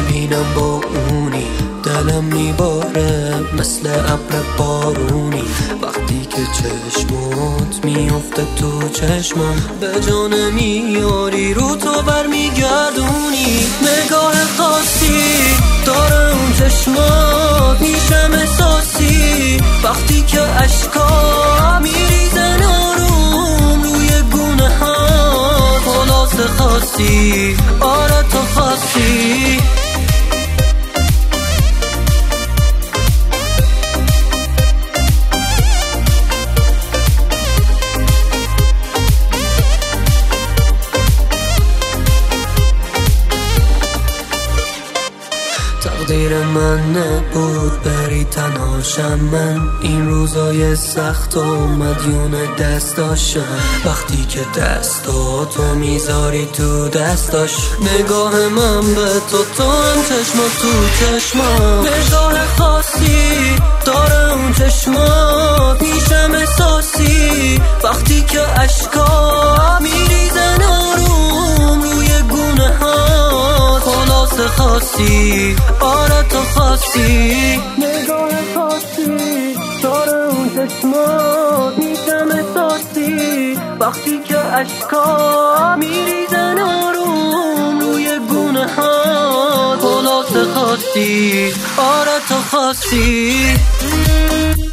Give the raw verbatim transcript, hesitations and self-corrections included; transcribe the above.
میبینم با اونی دلم میباره مثل ابر بارونی وقتی که چشمات میفته تو چشمم به جان میاری رو تو بر میگردونی نگاه خاصی داره اون چشمات میشم احساسی وقتی که عشقا میریزن آروم روی گونه ها خلاص خاصی آره تو خاصی تقدیر من نبود بری تنهاشم من این روزای سخت و مدیون دست داشتم وقتی که دستاتو میذاری تو دستاش نگاه من به تو تو هم چشما تو چشما نگاه خاصی داره اون چشما پیشم احساسی وقتی که عشقا میریزن آروم روی گونه ها خلاص خاصی آره تو خاصی نگاه خاصی داره اون چشما پیشم احساسی وقتی که عشقا میریزن آروم روی گونه ها خلاص خاصی آره تو خاصی